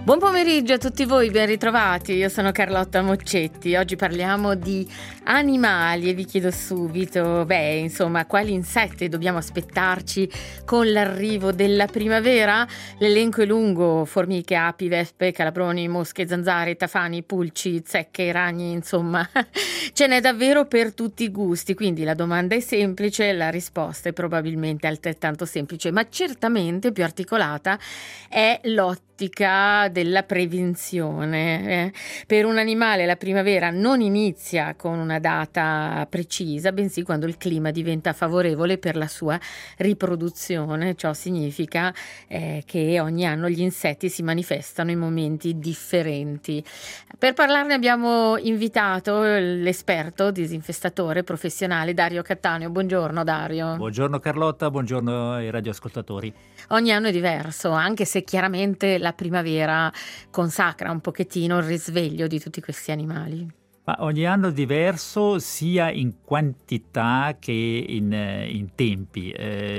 Buon pomeriggio a tutti voi, ben ritrovati. Io sono Carlotta Moccetti. Oggi parliamo di animali e vi chiedo subito, quali insetti dobbiamo aspettarci con l'arrivo della primavera? L'elenco è lungo: formiche, api, vespe, calabroni, mosche, zanzare, tafani, pulci, zecche, ragni, insomma, ce n'è davvero per tutti i gusti. Quindi la domanda è semplice, la risposta è probabilmente altrettanto semplice, ma certamente più articolata è l'ottica della prevenzione. Per un animale la primavera non inizia con una data precisa, bensì quando il clima diventa favorevole per la sua riproduzione. Ciò significa che ogni anno gli insetti si manifestano in momenti differenti. Per parlarne abbiamo invitato l'esperto disinfestatore professionale Dario Cattaneo. Buongiorno Dario. Buongiorno Carlotta, buongiorno ai radioascoltatori. Ogni anno è diverso, anche se chiaramente la primavera consacra un pochettino il risveglio di tutti questi animali. Ma ogni anno è diverso sia in quantità che in tempi.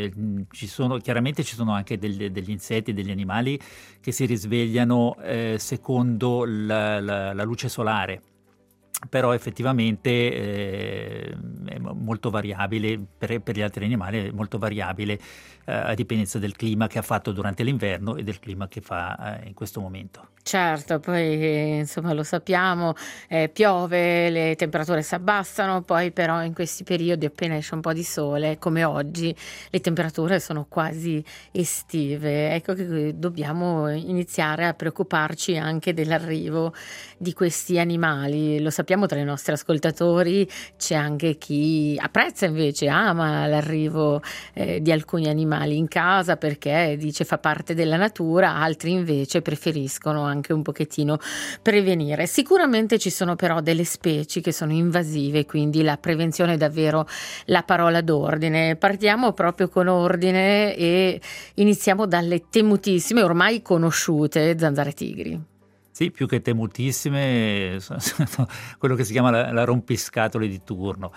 Chiaramente ci sono anche degli insetti, degli animali che si risvegliano secondo la luce solare. Però effettivamente è molto variabile, per gli altri animali è molto variabile a dipendenza del clima che ha fatto durante l'inverno e del clima che fa in questo momento. Certo, poi insomma lo sappiamo, piove, le temperature si abbassano, poi però in questi periodi appena esce un po' di sole, come oggi, le temperature sono quasi estive. Ecco che dobbiamo iniziare a preoccuparci anche dell'arrivo di questi animali. Lo sappiamo, tra i nostri ascoltatori c'è anche chi apprezza invece, ama l'arrivo di alcuni animali in casa perché dice fa parte della natura, altri invece preferiscono anche un pochettino prevenire. Sicuramente ci sono però delle specie che sono invasive, quindi la prevenzione è davvero la parola d'ordine. Partiamo proprio con ordine e iniziamo dalle temutissime, ormai conosciute, zanzare tigri. Sì, più che temutissime, sono quello che si chiama la rompiscatole di turno.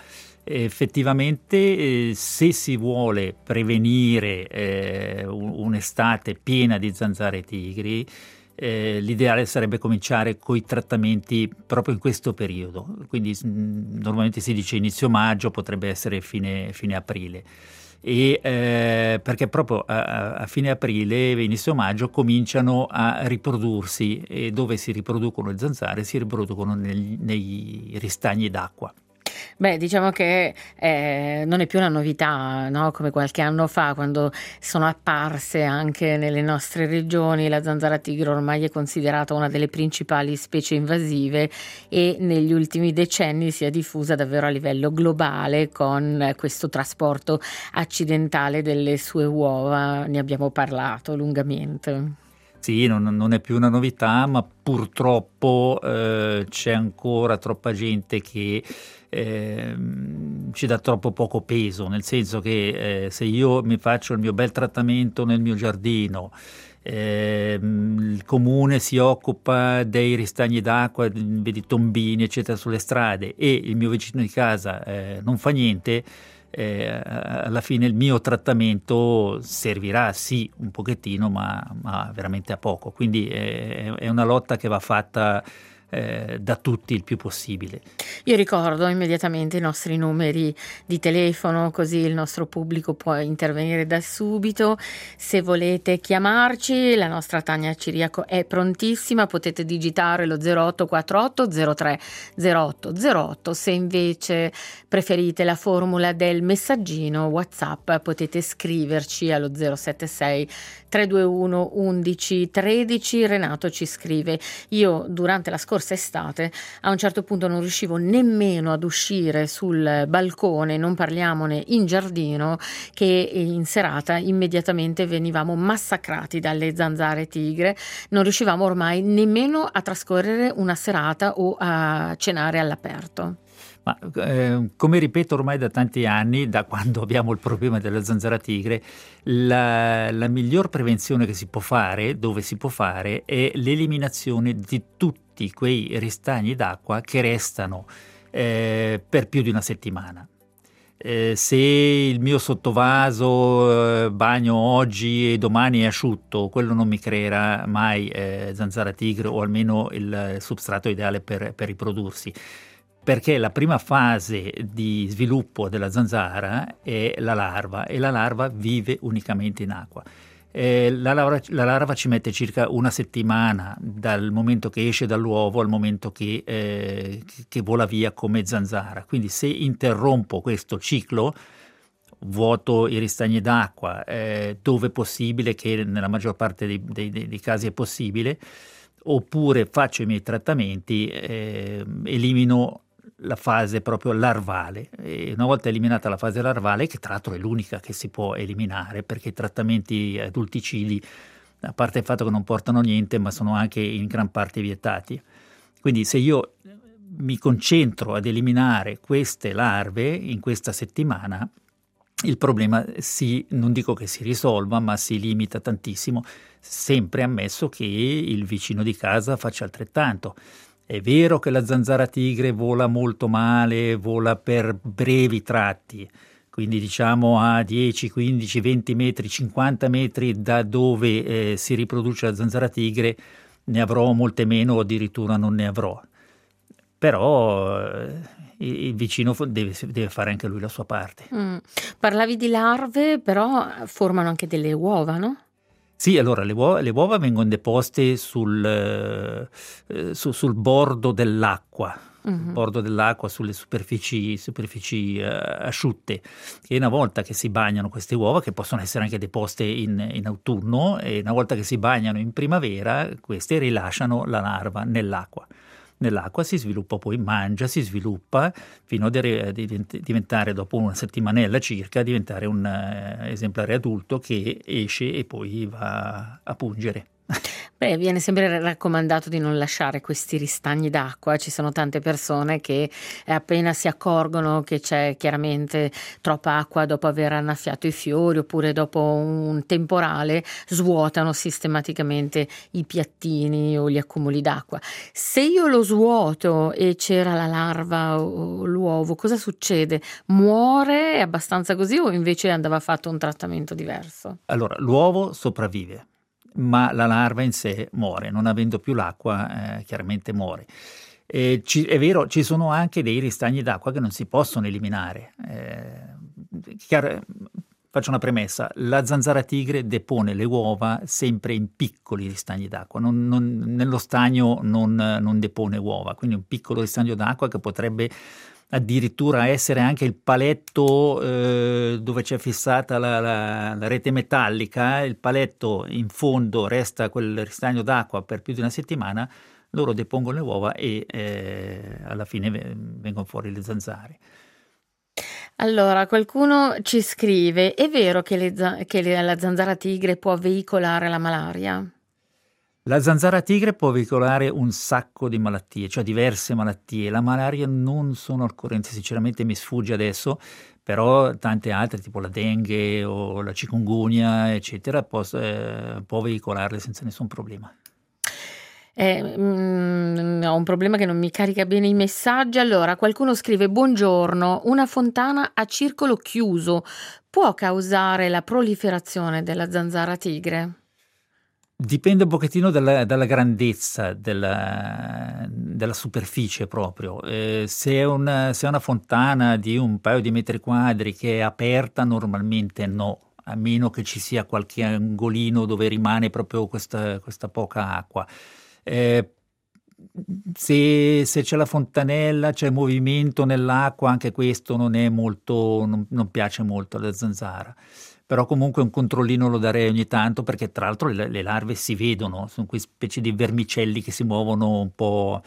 Effettivamente, se si vuole prevenire un'estate piena di zanzare tigri, l'ideale sarebbe cominciare con i trattamenti proprio in questo periodo. Quindi normalmente si dice inizio maggio, potrebbe essere fine aprile. Perché proprio a fine aprile, inizio maggio cominciano a riprodursi, e dove si riproducono le zanzare si riproducono nei ristagni d'acqua. Diciamo che non è più una novità, no? Come qualche anno fa, quando sono apparse anche nelle nostre regioni, la zanzara tigre ormai è considerata una delle principali specie invasive e negli ultimi decenni si è diffusa davvero a livello globale con questo trasporto accidentale delle sue uova. Ne abbiamo parlato lungamente. Sì, non è più una novità, ma purtroppo c'è ancora troppa gente che ci dà troppo poco peso, nel senso che se io mi faccio il mio bel trattamento nel mio giardino, il comune si occupa dei ristagni d'acqua, vedi tombini eccetera sulle strade, e il mio vicino di casa non fa niente, alla fine il mio trattamento servirà sì un pochettino, ma veramente a poco. Quindi è una lotta che va fatta da tutti il più possibile. Io ricordo immediatamente i nostri numeri di telefono, così il nostro pubblico può intervenire da subito. Se volete chiamarci, la nostra Tania Ciriaco è prontissima, potete digitare lo 0848 03 08 08. Se invece preferite la formula del messaggino WhatsApp, potete scriverci allo 076 321 11 13. Renato ci scrive: io durante la scorsa estate a un certo punto non riuscivo nemmeno ad uscire sul balcone, non parliamone in giardino, che in serata immediatamente venivamo massacrati dalle zanzare tigre, non riuscivamo ormai nemmeno a trascorrere una serata o a cenare all'aperto. Ma come ripeto ormai da tanti anni, da quando abbiamo il problema della zanzara tigre, la miglior prevenzione che si può fare, dove si può fare, è l'eliminazione di tutti quei ristagni d'acqua che restano per più di una settimana. Se il mio sottovaso bagno oggi e domani è asciutto, quello non mi creerà mai zanzara tigre, o almeno il substrato ideale per riprodursi, perché la prima fase di sviluppo della zanzara è la larva, e la larva vive unicamente in acqua. La larva ci mette circa una settimana dal momento che esce dall'uovo al momento che vola via come zanzara. Quindi se interrompo questo ciclo, vuoto i ristagni d'acqua dove possibile, che nella maggior parte dei casi è possibile, oppure faccio i miei trattamenti, elimino la fase proprio larvale. E una volta eliminata la fase larvale, che tra l'altro è l'unica che si può eliminare, perché i trattamenti adulticidi, a parte il fatto che non portano niente, ma sono anche in gran parte vietati. Quindi se io mi concentro ad eliminare queste larve in questa settimana, il problema non dico che si risolva, ma si limita tantissimo, sempre ammesso che il vicino di casa faccia altrettanto. È vero che la zanzara tigre vola molto male, vola per brevi tratti, quindi diciamo a 10, 15, 20 metri, 50 metri da dove si riproduce la zanzara tigre, ne avrò molte meno o addirittura non ne avrò. Però il vicino deve fare anche lui la sua parte. Parlavi di larve, però formano anche delle uova, no? Sì, allora le uova vengono deposte sul bordo dell'acqua, bordo dell'acqua, sulle superfici asciutte, e una volta che si bagnano queste uova, che possono essere anche deposte in autunno, e una volta che si bagnano in primavera, queste rilasciano la larva nell'acqua. Nell'acqua si sviluppa, poi mangia, si sviluppa fino a diventare, dopo una settimanella circa, diventare un esemplare adulto che esce e poi va a pungere. Beh, viene sempre raccomandato di non lasciare questi ristagni d'acqua. Ci sono tante persone che appena si accorgono che c'è chiaramente troppa acqua dopo aver annaffiato i fiori, oppure dopo un temporale, svuotano sistematicamente i piattini o gli accumuli d'acqua. Se io lo svuoto e c'era la larva o l'uovo, cosa succede? Muore? È abbastanza così, o invece andava fatto un trattamento diverso? Allora, l'uovo sopravvive, ma la larva in sé muore, non avendo più l'acqua, chiaramente muore. È vero, ci sono anche dei ristagni d'acqua che non si possono eliminare. Faccio una premessa: la zanzara tigre depone le uova sempre in piccoli ristagni d'acqua, nello stagno non depone uova, quindi un piccolo ristagno d'acqua che potrebbe addirittura essere anche il paletto dove c'è fissata la rete metallica, il paletto in fondo resta quel ristagno d'acqua per più di una settimana, loro depongono le uova e alla fine vengono fuori le zanzare. Allora, qualcuno ci scrive: è vero che la zanzara tigre può veicolare la malaria? La zanzara tigre può veicolare un sacco di malattie, cioè diverse malattie. La malaria non sono al corrente, sinceramente mi sfugge adesso, però tante altre, tipo la dengue o la chikungunya, eccetera, può veicolarle senza nessun problema. Ho un problema che non mi carica bene i messaggi. Allora, qualcuno scrive: buongiorno, una fontana a circolo chiuso può causare la proliferazione della zanzara tigre? Dipende un pochettino dalla grandezza della superficie proprio. Se è una fontana di un paio di metri quadri che è aperta, normalmente no, a meno che ci sia qualche angolino dove rimane proprio questa poca acqua. Se c'è la fontanella, c'è movimento nell'acqua, anche questo non piace molto alla zanzara. Però comunque un controllino lo darei ogni tanto, perché tra l'altro le larve si vedono, sono quei specie di vermicelli che si muovono un po'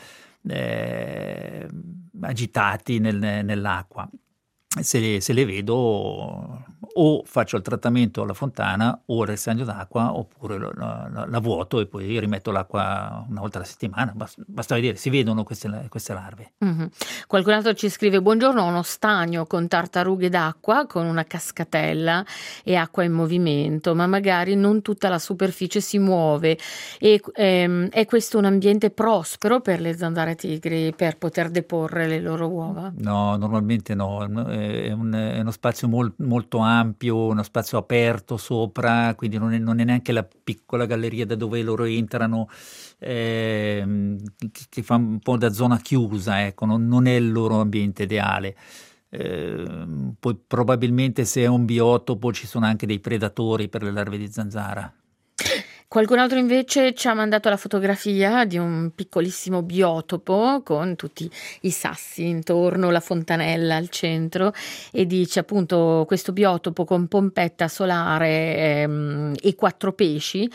agitati nell'acqua. Se le vedo, o faccio il trattamento alla fontana o il ristagno d'acqua, oppure la vuoto e poi rimetto l'acqua una volta alla settimana. Basta vedere, si vedono queste larve. Qualcun altro ci scrive: buongiorno, ho uno stagno con tartarughe d'acqua, con una cascatella e acqua in movimento, ma magari non tutta la superficie si muove. È questo un ambiente prospero per le zanzare tigri per poter deporre le loro uova? No, normalmente no. è uno spazio molto ampio, uno spazio aperto sopra, quindi non è neanche la piccola galleria da dove loro entrano, che fa un po' da zona chiusa, ecco, non è il loro ambiente ideale. Poi probabilmente se è un biotopo ci sono anche dei predatori per le larve di zanzara. Qualcun altro invece ci ha mandato la fotografia di un piccolissimo biotopo con tutti i sassi intorno, la fontanella al centro, e dice appunto questo biotopo con pompetta solare e 4 pesci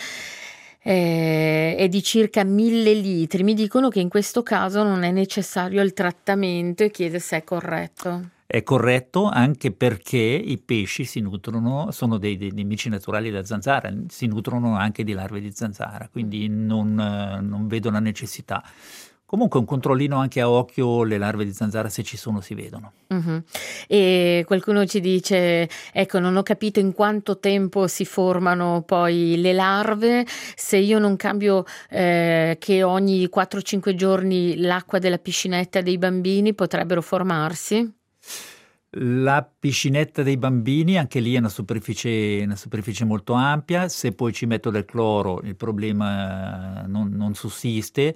è di circa 1000 litri. Mi dicono che in questo caso non è necessario il trattamento e chiede se è corretto. È corretto, anche perché i pesci si nutrono, sono dei nemici naturali della zanzara, si nutrono anche di larve di zanzara, quindi non vedo la necessità. Comunque un controllino anche a occhio, le larve di zanzara, se ci sono, si vedono. Uh-huh. E qualcuno ci dice, ecco, non ho capito in quanto tempo si formano poi le larve, se io non cambio che ogni 4-5 giorni l'acqua della piscinetta dei bambini potrebbero formarsi? La piscinetta dei bambini, anche lì è una superficie molto ampia, se poi ci metto del cloro il problema non sussiste.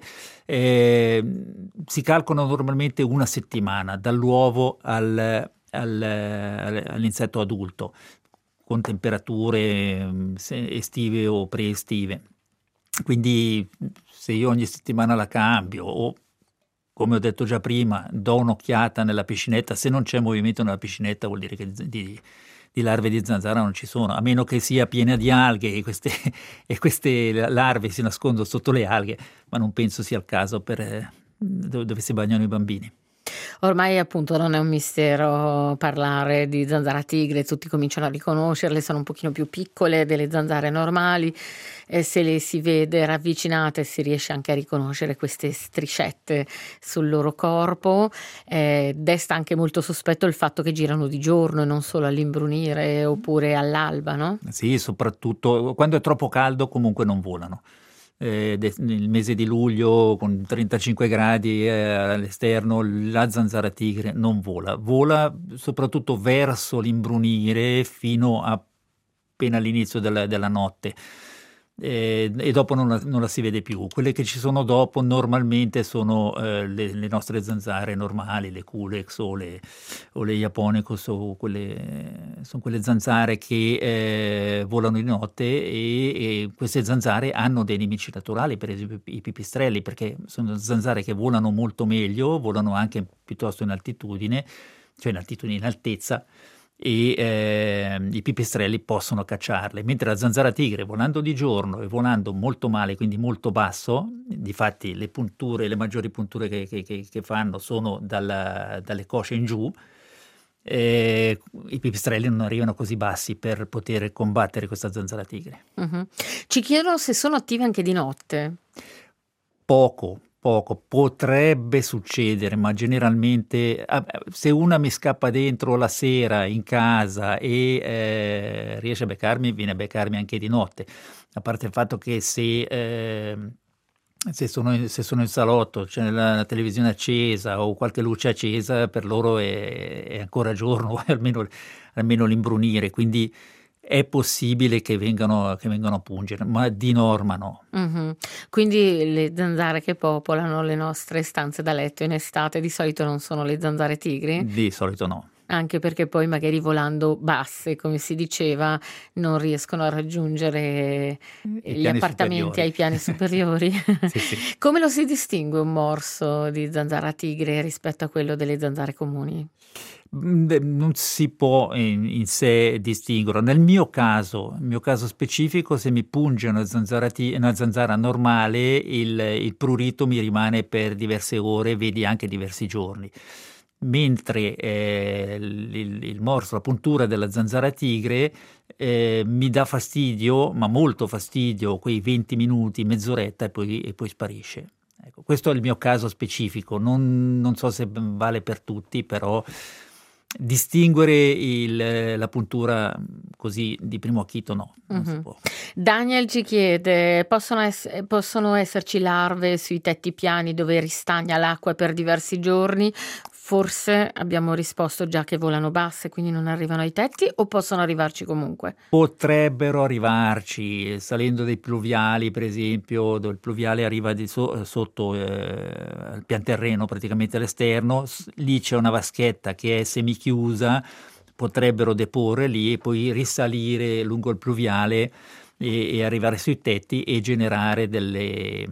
Si calcolano normalmente una settimana dall'uovo all'insetto adulto, con temperature estive o preestive. Quindi se io ogni settimana la cambio, o come ho detto già prima, do un'occhiata nella piscinetta, se non c'è movimento nella piscinetta vuol dire che di larve di zanzara non ci sono, a meno che sia piena di alghe e queste larve si nascondono sotto le alghe, ma non penso sia il caso per dove si bagnano i bambini. Ormai appunto non è un mistero parlare di zanzara tigre, tutti cominciano a riconoscerle, sono un pochino più piccole delle zanzare normali, e se le si vede ravvicinate si riesce anche a riconoscere queste striscette sul loro corpo. Desta anche molto sospetto il fatto che girano di giorno e non solo all'imbrunire oppure all'alba, no? Sì, soprattutto quando è troppo caldo comunque non volano. Nel mese di luglio con 35 gradi all'esterno la zanzara tigre non vola soprattutto verso l'imbrunire fino a appena all'inizio della notte, e dopo non la si vede più. Quelle che ci sono dopo normalmente sono le nostre zanzare normali, le Culex o le Japonicus, sono quelle zanzare che volano di notte, e queste zanzare hanno dei nemici naturali, per esempio i pipistrelli, perché sono zanzare che volano molto meglio, volano anche piuttosto in altitudine, cioè in altezza, e i pipistrelli possono cacciarle, mentre la zanzara tigre, volando di giorno e volando molto male, quindi molto basso, difatti le maggiori punture che fanno sono dalle cosce in giù, i pipistrelli non arrivano così bassi per poter combattere questa zanzara tigre. Uh-huh. Ci chiedono se sono attive anche di notte. Poco, potrebbe succedere, ma generalmente se una mi scappa dentro la sera in casa e riesce a beccarmi, viene a beccarmi anche di notte, a parte il fatto che se sono in salotto, c'è la televisione accesa o qualche luce accesa, per loro è ancora giorno, almeno l'imbrunire, quindi è possibile che vengano a pungere, ma di norma no. Uh-huh. Quindi le zanzare che popolano le nostre stanze da letto in estate di solito non sono le zanzare tigri? Di solito no. Anche perché poi magari volando basse, come si diceva, non riescono a raggiungere gli appartamenti ai piani superiori. Sì. Come lo si distingue un morso di zanzara tigre rispetto a quello delle zanzare comuni? Non si può in sé distinguere. Nel mio caso specifico, se mi punge una zanzara normale, il prurito mi rimane per diverse ore, vedi anche diversi giorni. Mentre il morso, la puntura della zanzara tigre mi dà fastidio, ma molto fastidio, quei 20 minuti, mezz'oretta, e poi sparisce. Ecco, questo è il mio caso specifico, non so se vale per tutti, però distinguere la puntura così di primo acchito no, non si può. Daniel ci chiede, possono esserci larve sui tetti piani dove ristagna l'acqua per diversi giorni? forse abbiamo risposto già che volano basse, quindi non arrivano ai tetti, o possono arrivarci comunque? Potrebbero arrivarci, salendo dei pluviali, per esempio, dove il pluviale arriva sotto il pianterreno, praticamente all'esterno, lì c'è una vaschetta che è semichiusa, potrebbero deporre lì e poi risalire lungo il pluviale e arrivare sui tetti e generare delle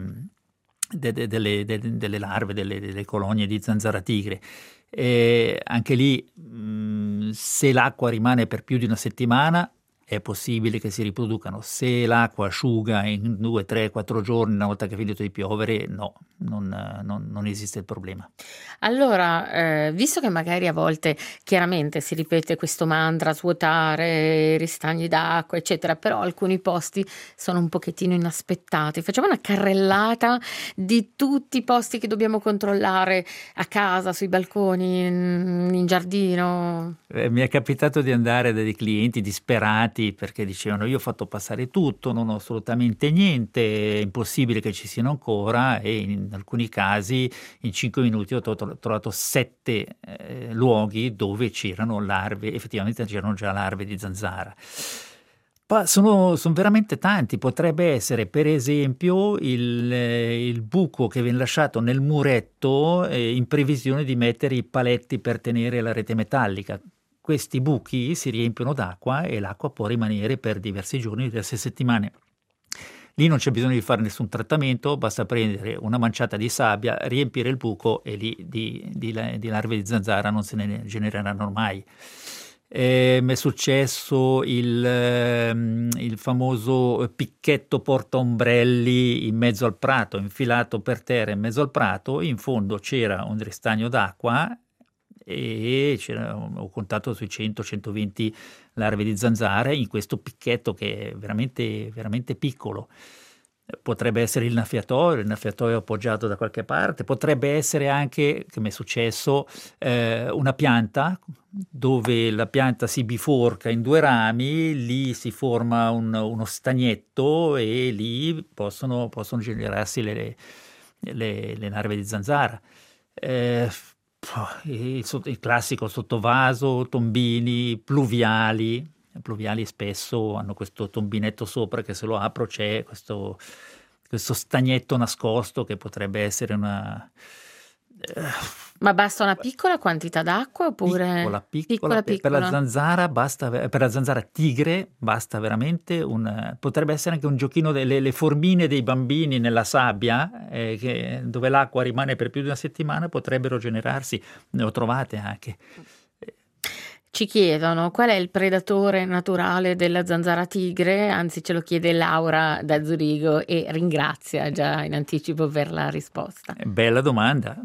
larve, delle colonie di zanzara tigre. Anche lì, se l'acqua rimane per più di una settimana, è possibile che si riproducano. Se l'acqua asciuga in 2, 3, 4 giorni, una volta che è finito di piovere, no, non esiste il problema. Allora, visto che magari a volte chiaramente si ripete questo mantra, svuotare, ristagni d'acqua, eccetera, però alcuni posti sono un pochettino inaspettati. Facciamo una carrellata di tutti i posti che dobbiamo controllare a casa, sui balconi, in giardino. Mi è capitato di andare da dei clienti disperati perché dicevano: io ho fatto passare tutto, non ho assolutamente niente, è impossibile che ci siano ancora, e in alcuni casi in 5 minuti ho trovato 7 luoghi dove c'erano larve, effettivamente c'erano già larve di zanzara. Sono veramente tanti. Potrebbe essere, per esempio, il buco che viene lasciato nel muretto in previsione di mettere i paletti per tenere la rete metallica. Questi buchi si riempiono d'acqua e l'acqua può rimanere per diversi giorni, diverse settimane. Lì non c'è bisogno di fare nessun trattamento, basta prendere una manciata di sabbia, riempire il buco e lì di larve di zanzara non se ne genereranno mai. Mi è successo il famoso picchetto portaombrelli in mezzo al prato, infilato per terra in mezzo al prato. In fondo c'era un ristagno d'acqua e ho contato sui 100-120 larve di zanzara in questo picchetto che è veramente, veramente piccolo. Potrebbe essere il innaffiatoio appoggiato da qualche parte, potrebbe essere anche, che mi è successo, una pianta dove la pianta si biforca in 2 rami, lì si forma uno stagnetto e lì possono generarsi le larve di zanzara. Il classico sottovaso, tombini, pluviali. I pluviali spesso hanno questo tombinetto sopra che, se lo apro, c'è questo stagnetto nascosto che potrebbe essere una... Ma basta una piccola quantità d'acqua oppure piccola. Per la zanzara per la zanzara tigre basta veramente potrebbe essere anche un giochino delle formine dei bambini nella sabbia, dove l'acqua rimane per più di una settimana, potrebbero generarsi, ne ho trovate anche. Ci chiedono qual è il predatore naturale della zanzara tigre, anzi ce lo chiede Laura da Zurigo e ringrazia già in anticipo per la risposta. Bella domanda.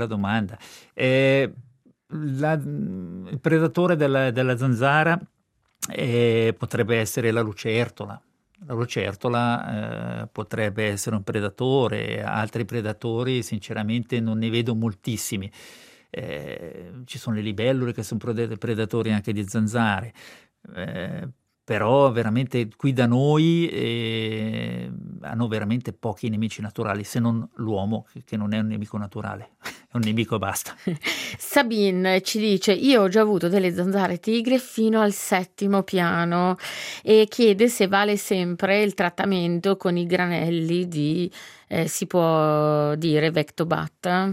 Il predatore della zanzara potrebbe essere la lucertola. La lucertola potrebbe essere un predatore, altri predatori sinceramente non ne vedo moltissimi. Ci sono le libellule che sono predatori anche di zanzare, però veramente qui da noi hanno veramente pochi nemici naturali, se non l'uomo, che non è un nemico naturale, è un nemico e basta. Sabine ci dice: io ho già avuto delle zanzare tigre fino al 7° piano, e chiede se vale sempre il trattamento con i granelli di si può dire Vectobat.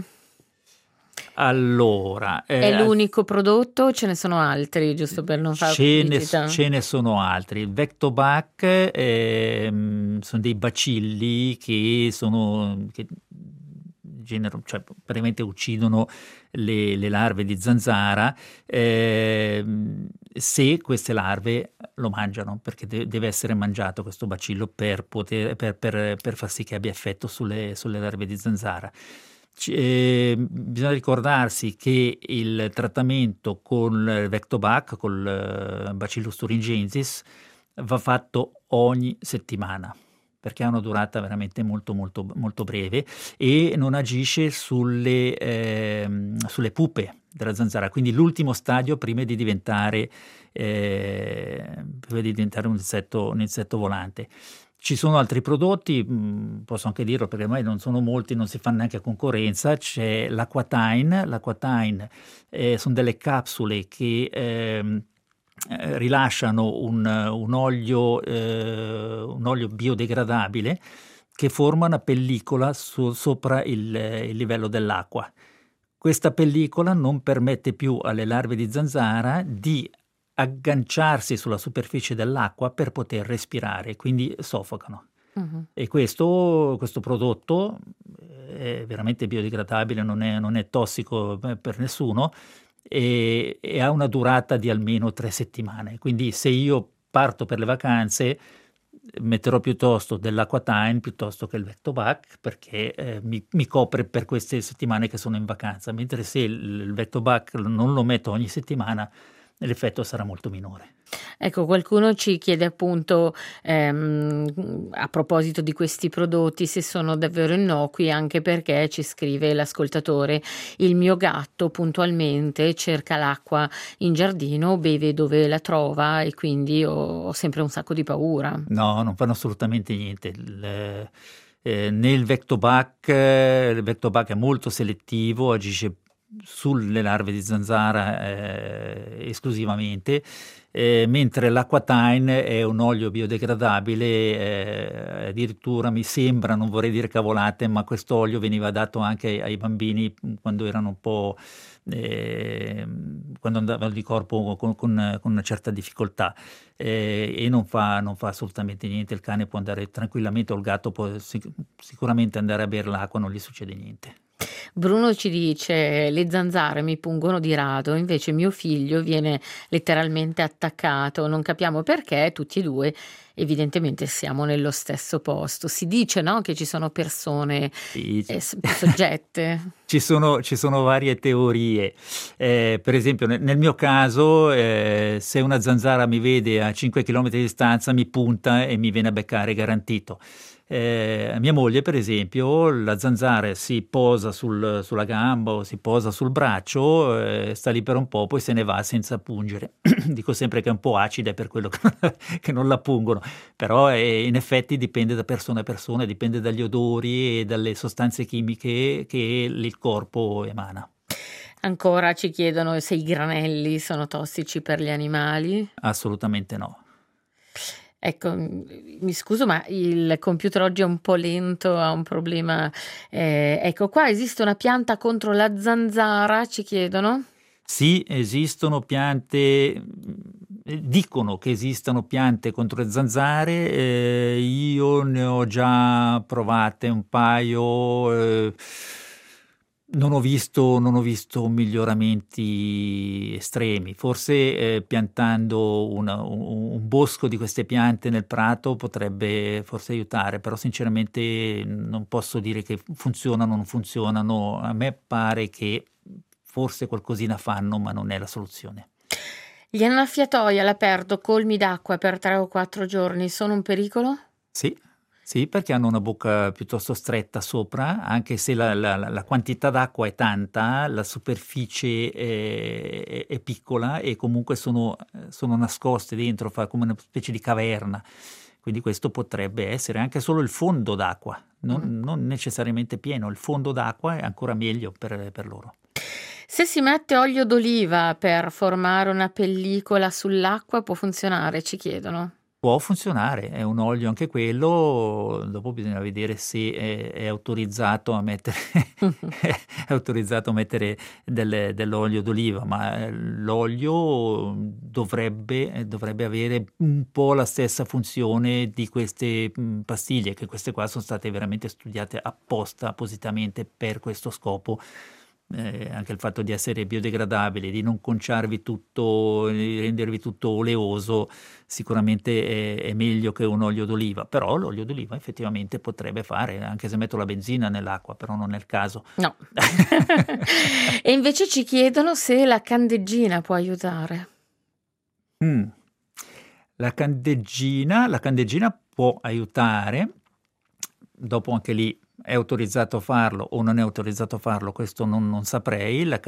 Allora, è l'unico prodotto o ce ne sono altri, giusto per non fare pubblicità? Ce ne sono altri. Il Vectobac sono dei bacilli che cioè praticamente uccidono le larve di zanzara, se queste larve lo mangiano, perché deve essere mangiato questo bacillo per far sì che abbia effetto sulle larve di zanzara. Bisogna ricordarsi che il trattamento con il Vectobac, col Bacillus thuringiensis, va fatto ogni settimana, perché ha una durata veramente molto molto molto breve e non agisce sulle pupe della zanzara, quindi l'ultimo stadio prima di diventare un insetto volante. Ci sono altri prodotti, posso anche dirlo perché ormai non sono molti, non si fa neanche concorrenza, c'è l'Aquatyne. L'Aquatyne sono delle capsule che rilasciano un olio biodegradabile che forma una pellicola sopra il livello dell'acqua. Questa pellicola non permette più alle larve di zanzara di agganciarsi sulla superficie dell'acqua per poter respirare, quindi soffocano. E questo prodotto è veramente biodegradabile, non è tossico per nessuno e ha una durata di almeno 3 settimane. Quindi se io parto per le vacanze metterò piuttosto dell'Aquatyne piuttosto che il Vectobac, perché mi copre per queste settimane che sono in vacanza, mentre se il Vectobac non lo metto ogni settimana l'effetto sarà molto minore. Ecco, qualcuno ci chiede appunto a proposito di questi prodotti se sono davvero innocui, anche perché ci scrive l'ascoltatore: il mio gatto puntualmente cerca l'acqua in giardino, beve dove la trova e quindi ho sempre un sacco di paura. No, non fanno assolutamente niente. Nel Vectobac, il Vectobac è molto selettivo, agisce sulle larve di zanzara esclusivamente, mentre l'Aquatyne è un olio biodegradabile, addirittura mi sembra, non vorrei dire cavolate, ma questo olio veniva dato anche ai bambini quando erano un po' quando andavano di corpo con una certa difficoltà, e non fa assolutamente niente. Il cane può andare tranquillamente, o il gatto può sicuramente andare a bere l'acqua, non gli succede niente. Bruno ci dice: le zanzare mi pungono di rado, invece mio figlio viene letteralmente attaccato, non capiamo perché, tutti e due evidentemente siamo nello stesso posto. Si dice, no, che ci sono persone soggette. Ci sono varie teorie. Per esempio nel mio caso, se una zanzara mi vede a 5 km di distanza mi punta e mi viene a beccare garantito. Mia moglie, per esempio, la zanzara si posa sulla gamba o si posa sul braccio, sta lì per un po', poi se ne va senza pungere. Dico sempre che è un po' acida, è per quello che non la pungono, però in effetti dipende da persona a persona, dipende dagli odori e dalle sostanze chimiche che il corpo emana. Ancora ci chiedono se i granelli sono tossici per gli animali. Assolutamente no. Ecco, mi scuso, ma il computer oggi è un po' lento, ha un problema. Ecco, qua esiste una pianta contro la zanzara, ci chiedono? Sì, esistono piante, dicono che esistano piante contro le zanzare, io ne ho già provate un paio, non ho visto miglioramenti estremi. Forse piantando un bosco di queste piante nel prato potrebbe forse aiutare, però sinceramente non posso dire che funzionano o non funzionano. A me pare che forse qualcosina fanno, ma non è la soluzione. Gli annaffiatoi all'aperto colmi d'acqua per 3 o 4 giorni sono un pericolo? Sì, perché hanno una bocca piuttosto stretta sopra, anche se la quantità d'acqua è tanta, la superficie è piccola e comunque sono nascoste dentro, fa come una specie di caverna. Quindi questo potrebbe essere anche solo il fondo d'acqua, non necessariamente pieno, il fondo d'acqua è ancora meglio per loro. Se si mette olio d'oliva per formare una pellicola sull'acqua può funzionare, ci chiedono. Può funzionare, è un olio anche quello, dopo bisogna vedere se è autorizzato a mettere è autorizzato a mettere dell'olio d'oliva, ma l'olio dovrebbe avere un po' la stessa funzione di queste pastiglie, che queste qua sono state veramente studiate appositamente per questo scopo. Anche il fatto di essere biodegradabili, di non conciarvi tutto, di rendervi tutto oleoso, sicuramente è meglio che un olio d'oliva, però l'olio d'oliva effettivamente potrebbe fare, anche se metto la benzina nell'acqua, però non è il caso. No. E invece ci chiedono se la candeggina può aiutare. La candeggina può aiutare, dopo anche lì è autorizzato a farlo o non è autorizzato a farlo, questo non saprei. La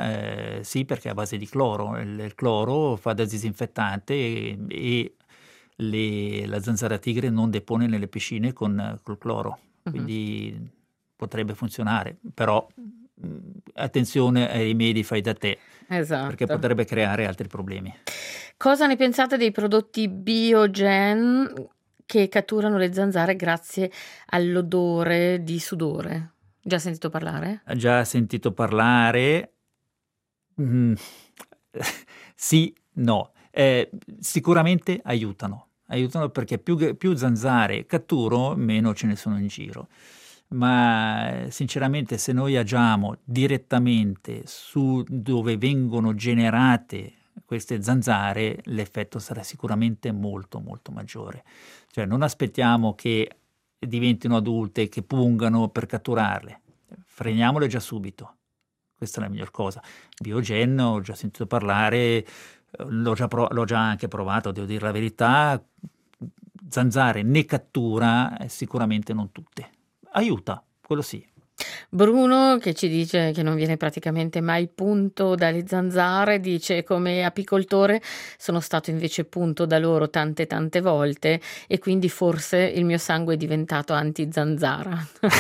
candeggina sì, perché è a base di cloro, il cloro fa da disinfettante e la zanzara tigre non depone nelle piscine col cloro, quindi potrebbe funzionare, però attenzione ai rimedi fai da te, Esatto. perché potrebbe creare altri problemi. Cosa ne pensate dei prodotti Biogen che catturano le zanzare grazie all'odore di sudore? Già sentito parlare? Già sentito parlare? Sì, no. Sicuramente aiutano perché più zanzare catturo, meno ce ne sono in giro. Ma sinceramente se noi agiamo direttamente su dove vengono generate queste zanzare, l'effetto sarà sicuramente molto molto maggiore. Cioè non aspettiamo che diventino adulte, che pungano per catturarle, freniamole già subito. Questa è la miglior cosa. Biogen, ho già sentito parlare, l'ho già anche provato, devo dire la verità. Zanzare ne cattura, sicuramente non tutte. Aiuta, quello sì. Bruno, che ci dice che non viene praticamente mai punto dalle zanzare, dice: come apicoltore sono stato invece punto da loro tante volte e quindi forse il mio sangue è diventato anti-zanzara.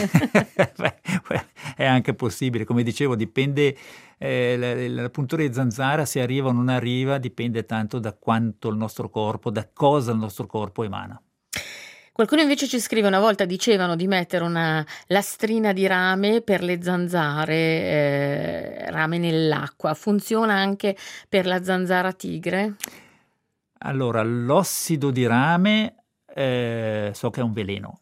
È anche possibile, come dicevo, dipende, la puntura di zanzara se arriva o non arriva dipende tanto da quanto il nostro corpo, da cosa il nostro corpo emana. Qualcuno invece ci scrive: una volta dicevano di mettere una lastrina di rame per le zanzare, rame nell'acqua. Funziona anche per la zanzara tigre? Allora, l'ossido di rame so che è un veleno.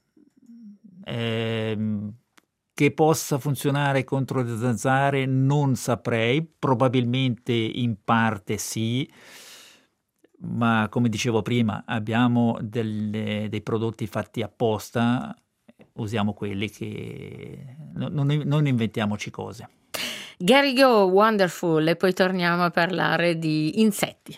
Che possa funzionare contro le zanzare non saprei, probabilmente in parte sì. Ma come dicevo prima, abbiamo dei prodotti fatti apposta, usiamo quelli che non inventiamoci cose. Gary Go, Wonderful, e poi torniamo a parlare di insetti.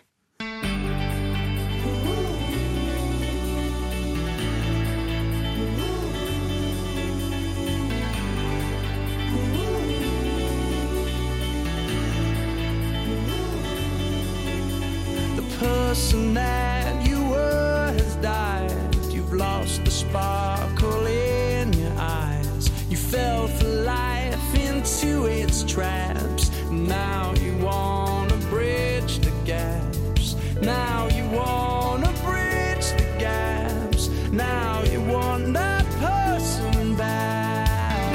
Person that you were has died. You've lost the sparkle in your eyes. You fell for life into its traps. Now you wanna bridge the gaps. Now you wanna bridge the gaps. Now you want that person back.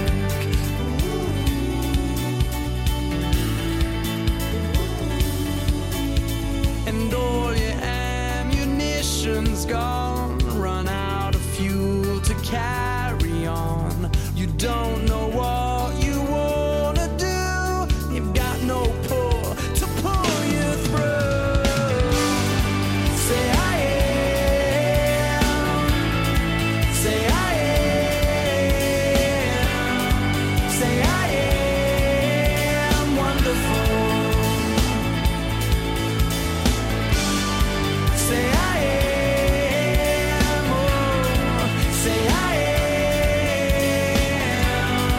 And all your ammunition's gone, run out of fuel to carry on. You don't know what you wanna do. You've got no pull to pull you through. Say I am. Say I am. Say I am wonderful. Say I am, oh, say I am.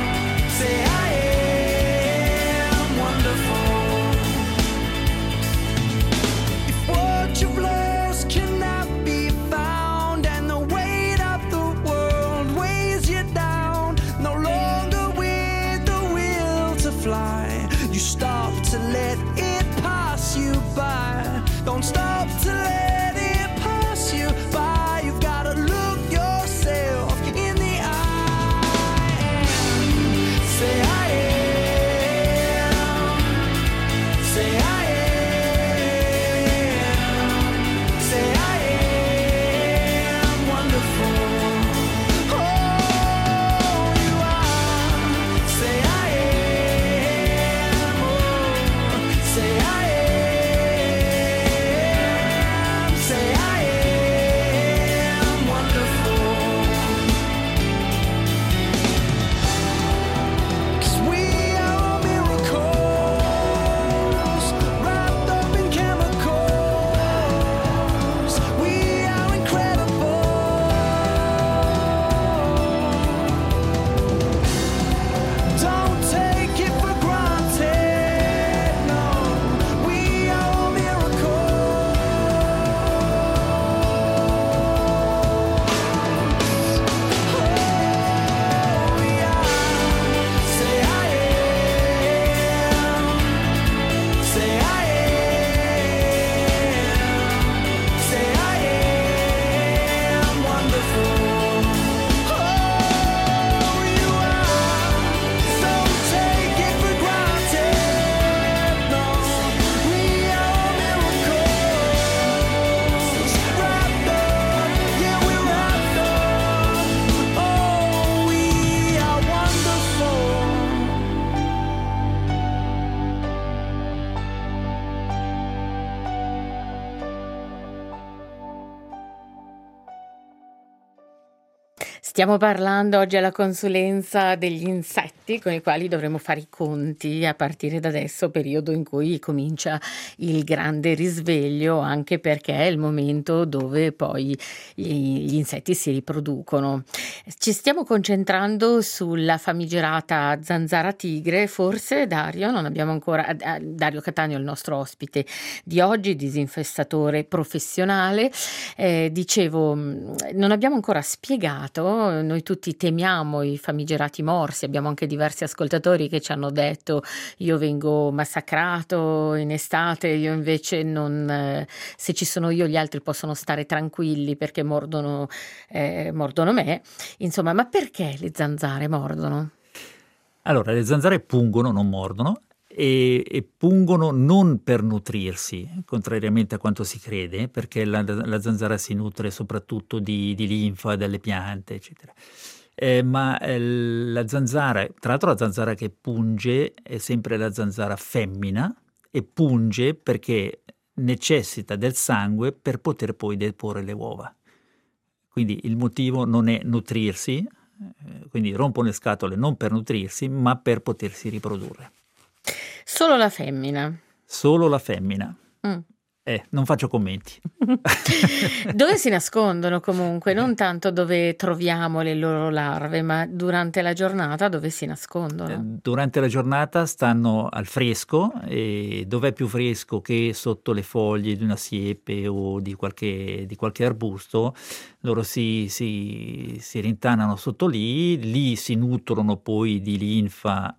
Stiamo parlando oggi alla consulenza degli insetti con i quali dovremo fare i conti a partire da adesso, periodo in cui comincia il grande risveglio, anche perché è il momento dove poi gli insetti si riproducono. Ci stiamo concentrando sulla famigerata zanzara tigre, forse Dario, non abbiamo ancora, Dario Cattaneo è il nostro ospite di oggi, disinfestatore professionale. Dicevo, non abbiamo ancora spiegato. Noi tutti temiamo i famigerati morsi, abbiamo anche diversi ascoltatori che ci hanno detto io vengo massacrato in estate, io invece non, se ci sono io gli altri possono stare tranquilli perché mordono me. Insomma, ma perché le zanzare mordono? Allora, le zanzare pungono, non mordono, e pungono non per nutrirsi, contrariamente a quanto si crede, perché la zanzara si nutre soprattutto di linfa, delle piante, eccetera. Ma la zanzara, tra l'altro la zanzara che punge è sempre la zanzara femmina e punge perché necessita del sangue per poter poi deporre le uova. Quindi il motivo non è nutrirsi, quindi rompono le scatole non per nutrirsi, ma per potersi riprodurre. Solo la femmina? Solo la femmina. Non faccio commenti. Dove si nascondono comunque? Non tanto dove troviamo le loro larve, ma durante la giornata dove si nascondono? Durante la giornata stanno al fresco, e dov'è più fresco che sotto le foglie di una siepe o di qualche arbusto, loro si rintanano sotto lì si nutrono poi di linfa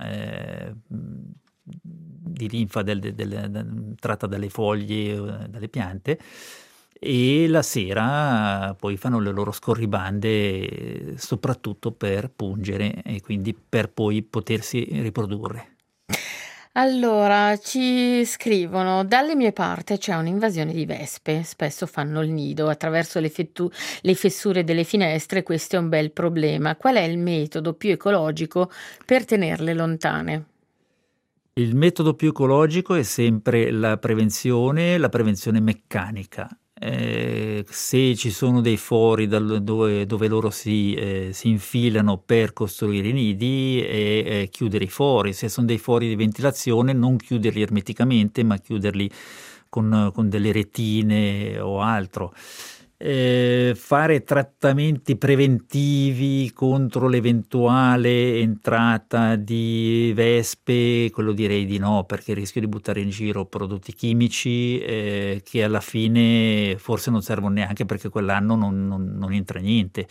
tratta dalle foglie, dalle piante, e la sera poi fanno le loro scorribande soprattutto per pungere e quindi per poi potersi riprodurre. Allora, ci scrivono, dalle mie parti c'è un'invasione di vespe, spesso fanno il nido attraverso le fessure delle finestre, questo è un bel problema. Qual è il metodo più ecologico per tenerle lontane? Il metodo più ecologico è sempre la prevenzione meccanica. Se ci sono dei fori dove loro si infilano per costruire i nidi, chiudere i fori. Se sono dei fori di ventilazione, non chiuderli ermeticamente, ma chiuderli con delle retine o altro. Fare trattamenti preventivi contro l'eventuale entrata di vespe, quello direi di no, perché rischio di buttare in giro prodotti chimici che alla fine forse non servono neanche, perché quell'anno non entra niente.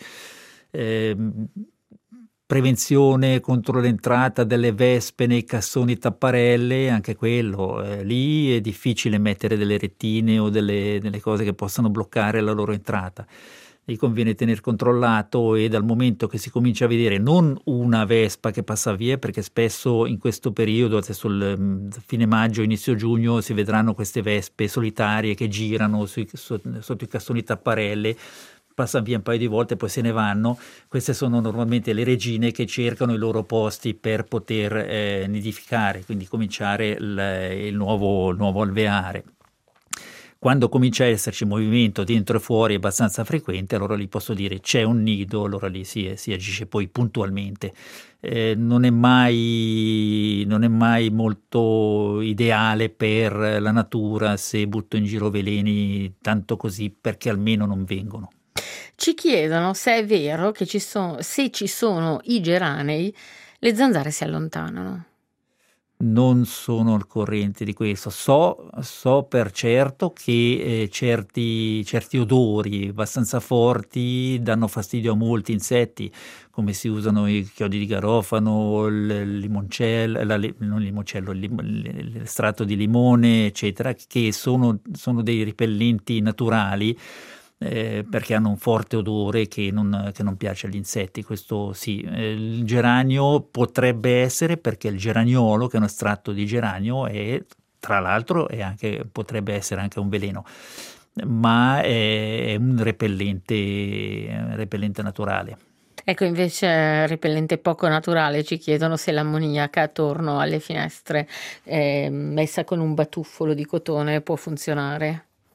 Prevenzione contro l'entrata delle vespe nei cassoni tapparelle, anche quello, lì è difficile mettere delle rettine o delle cose che possano bloccare la loro entrata. Lì conviene tenere controllato, e dal momento che si comincia a vedere non una vespa che passa via, perché spesso in questo periodo, adesso fine maggio, inizio giugno, si vedranno queste vespe solitarie che girano sotto i cassoni tapparelle, passano via un paio di volte e poi se ne vanno. Queste sono normalmente le regine che cercano i loro posti per poter nidificare, quindi cominciare il nuovo alveare. Quando comincia a esserci movimento dentro e fuori abbastanza frequente, allora lì posso dire c'è un nido, allora lì si agisce poi puntualmente. Non è mai molto ideale per la natura se butto in giro veleni tanto così, perché almeno non vengono. Ci chiedono se è vero che se ci sono i geranei, le zanzare si allontanano. Non sono al corrente di questo. So per certo che certi odori abbastanza forti danno fastidio a molti insetti, come si usano i chiodi di garofano, l'estratto di limone, eccetera, che sono dei ripellenti naturali, perché hanno un forte odore che non piace agli insetti. Questo sì. Il geranio potrebbe essere, perché il geraniolo, che è un estratto di geranio, tra l'altro potrebbe essere anche un veleno, ma è un repellente naturale. Ecco, invece repellente poco naturale, ci chiedono se l'ammoniaca attorno alle finestre messa con un batuffolo di cotone può funzionare.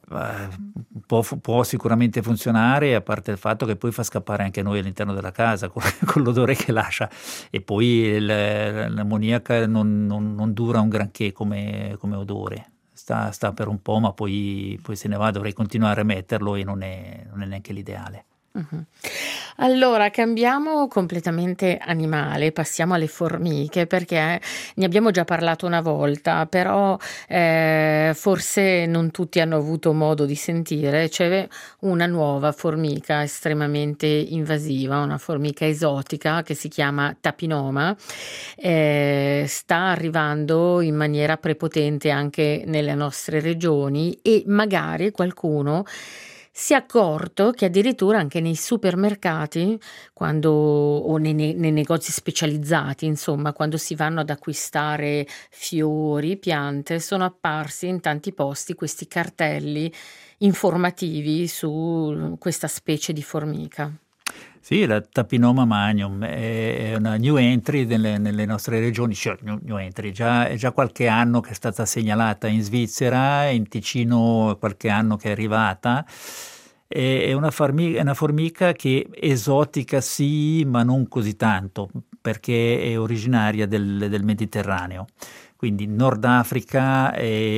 può sicuramente funzionare, a parte il fatto che poi fa scappare anche noi all'interno della casa con l'odore che lascia, e poi l'ammoniaca non dura un granché come odore, sta per un po', ma poi se ne va. Dovrei continuare a metterlo e non è neanche l'ideale. Uh-huh. Allora cambiamo completamente animale, passiamo alle formiche, perché ne abbiamo già parlato una volta, però forse non tutti hanno avuto modo di sentire. C'è una nuova formica estremamente invasiva, una formica esotica che si chiama Tapinoma, sta arrivando in maniera prepotente anche nelle nostre regioni, e magari qualcuno si è accorto che addirittura anche nei supermercati, o nei negozi specializzati, insomma, quando si vanno ad acquistare fiori, piante, sono apparsi in tanti posti questi cartelli informativi su questa specie di formica. Sì, la Tapinoma magnum è una new entry nelle nostre regioni, cioè new entry, è già qualche anno che è stata segnalata in Svizzera, in Ticino qualche anno che è arrivata. È una formica che esotica sì, ma non così tanto, perché è originaria del Mediterraneo. Quindi Nord Africa,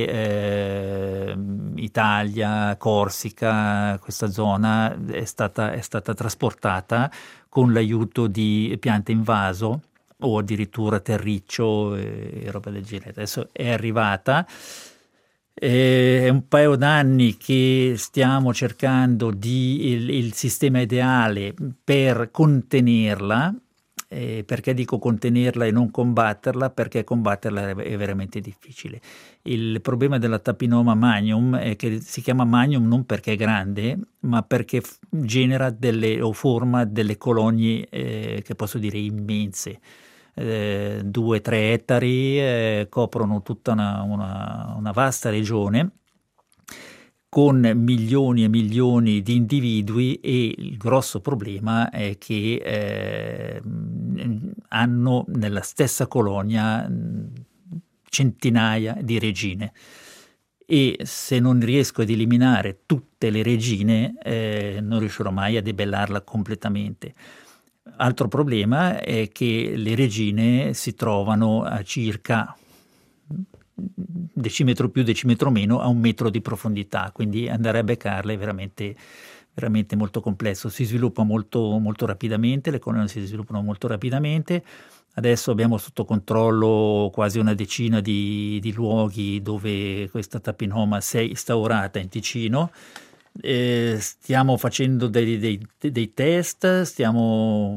Italia, Corsica, questa zona è stata trasportata con l'aiuto di piante in vaso o addirittura terriccio e roba del genere. Adesso è arrivata. È un paio d'anni che stiamo cercando il sistema ideale per contenerla. Perché dico contenerla e non combatterla? Perché combatterla è veramente difficile. Il problema della Tapinoma magnum è che si chiama magnum non perché è grande, ma perché genera forma delle colonie che posso dire immense. 2-3 ettari, coprono tutta una vasta regione con milioni e milioni di individui, e il grosso problema è che hanno nella stessa colonia centinaia di regine, e se non riesco ad eliminare tutte le regine non riuscirò mai a debellarla completamente. Altro problema è che le regine si trovano a circa decimetro più, decimetro meno, a 1 metro di profondità, quindi andare a beccarle è veramente, veramente molto complesso. Si sviluppa molto, molto rapidamente, le colonie si sviluppano molto rapidamente. Adesso abbiamo sotto controllo quasi una decina di luoghi dove questa Tapinoma si è instaurata in Ticino. Stiamo facendo dei test, stiamo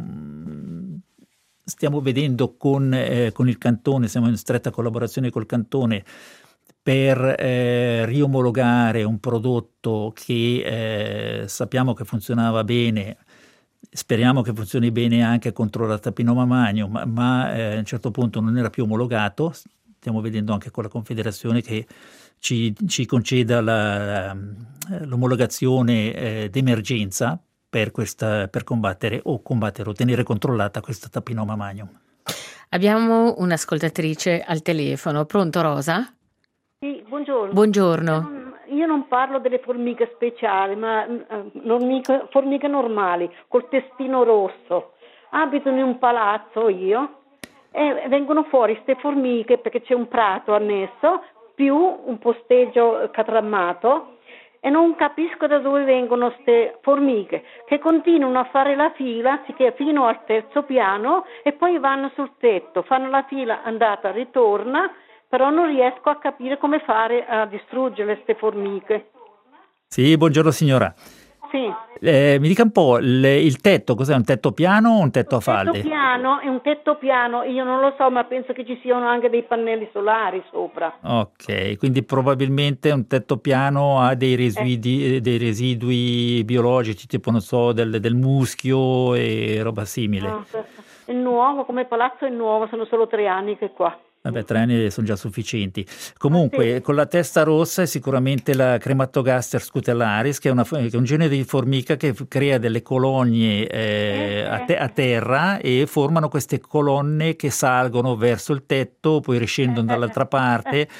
vedendo con il cantone, siamo in stretta collaborazione col cantone per riomologare un prodotto che sappiamo che funzionava bene. Speriamo che funzioni bene anche contro la Tapinoma magnum, ma a un certo punto non era più omologato. Stiamo vedendo anche con la Confederazione che ci conceda l'omologazione d'emergenza per combattere o tenere controllata questa Tapinoma magnum. Abbiamo un'ascoltatrice al telefono. Pronto, Rosa? Sì, buongiorno. Buongiorno. Io non parlo delle formiche speciali, ma formiche normali, col testino rosso. Abito in un palazzo io e vengono fuori queste formiche perché c'è un prato annesso, più un posteggio catrammato, e non capisco da dove vengono queste formiche, che continuano a fare la fila fino al 3° piano e poi vanno sul tetto, fanno la fila andata, ritorna, però non riesco a capire come fare a distruggere queste formiche. Sì, buongiorno signora. Sì. Mi dica un po', il tetto, cos'è? Un tetto piano o un tetto a falde? È un tetto piano, io non lo so, ma penso che ci siano anche dei pannelli solari sopra. Ok, quindi probabilmente un tetto piano ha dei residui biologici, tipo non so, del muschio e roba simile. No, è nuovo, come palazzo è nuovo, sono solo 3 anni che è qua. Vabbè, 3 anni sono già sufficienti. Comunque, con la testa rossa è sicuramente la Crematogaster scutellaris, che è un genere di formica che crea delle colonie a terra e formano queste colonne che salgono verso il tetto, poi riscendono dall'altra parte.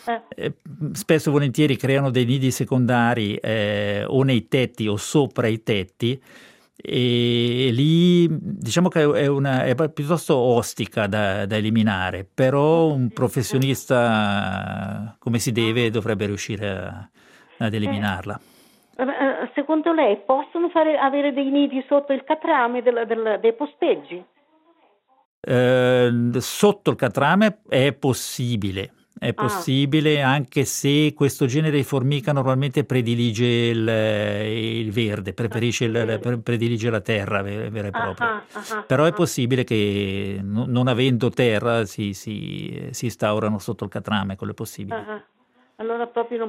spesso e volentieri creano dei nidi secondari o nei tetti o sopra i tetti, e lì diciamo che è piuttosto ostica da eliminare, però un professionista come si deve dovrebbe riuscire ad eliminarla. Secondo lei possono avere dei nidi sotto il catrame dei posteggi? Sotto il catrame è possibile. È possibile, anche se questo genere di formica normalmente predilige il verde, predilige la terra vera e propria. Però è possibile che non avendo terra si instaurano sotto il catrame, quello è possibile. Allora proprio